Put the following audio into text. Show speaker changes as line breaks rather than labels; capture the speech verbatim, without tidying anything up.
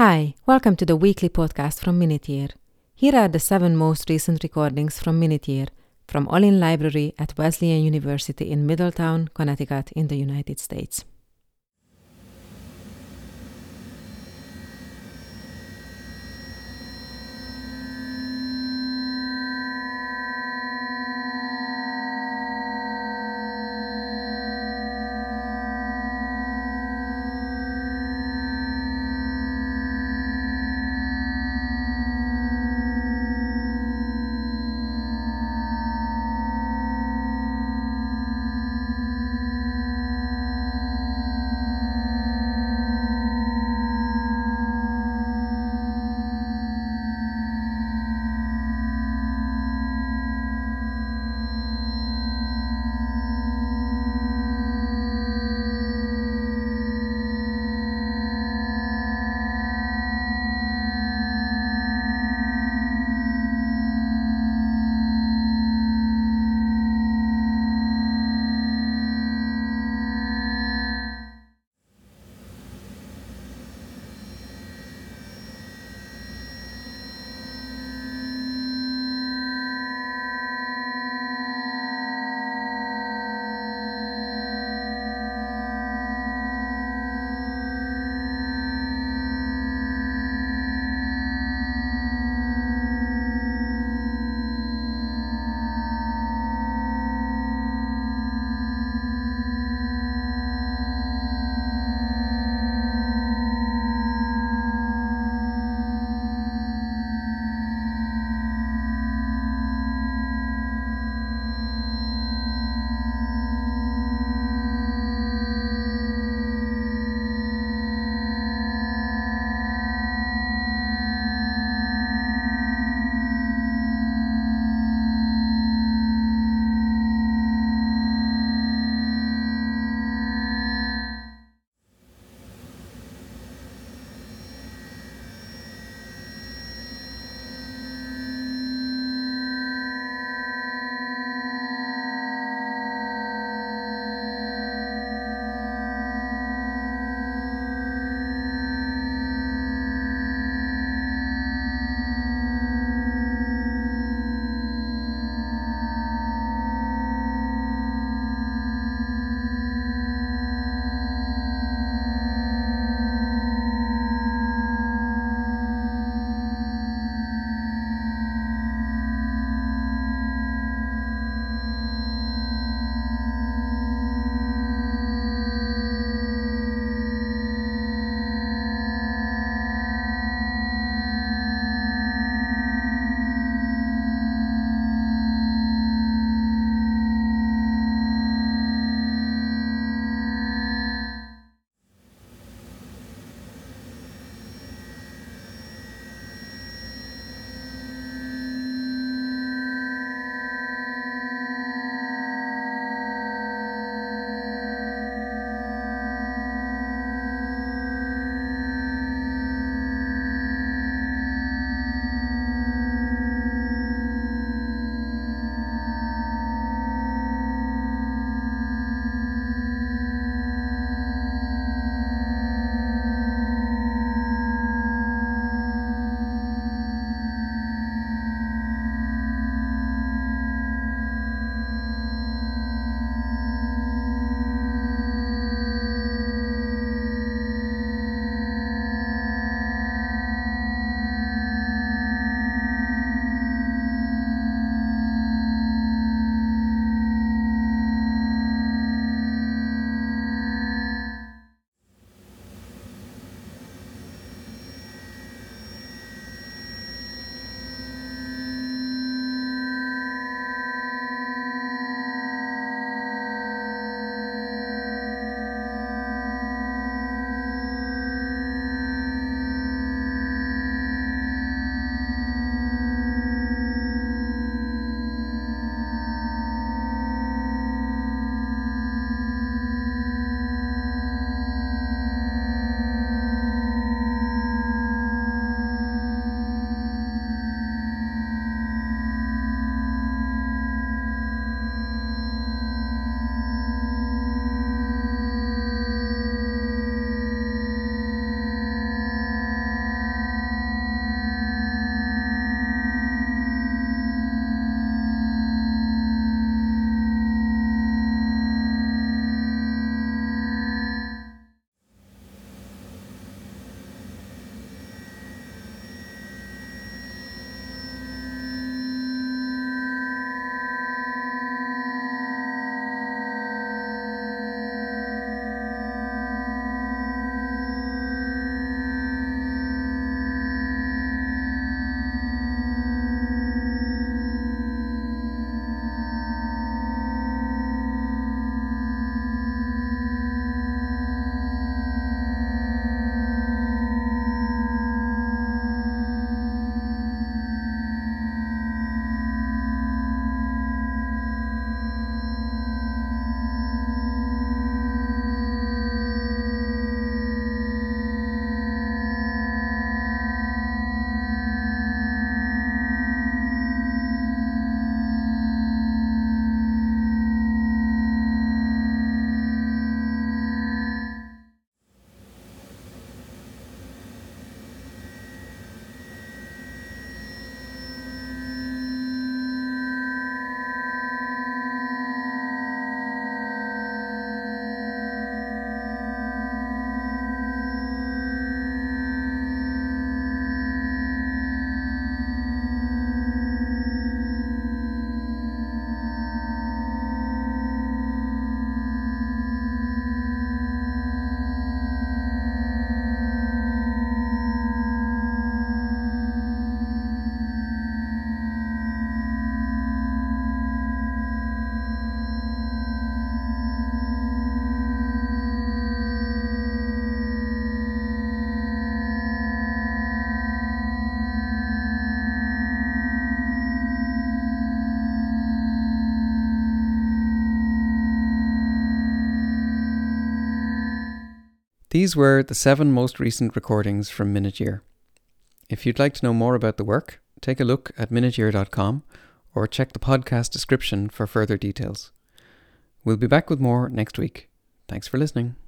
Hi, welcome to the weekly podcast from Minute Year. Here are the seven most recent recordings from Minute Year, from Olin Library at Wesleyan University in Middletown, Connecticut in the United States.
These were the seven most recent recordings from Minute Year. If you'd like to know more about the work, take a look at minute year dot com or check the podcast description for further details. We'll be back with more next week. Thanks for listening.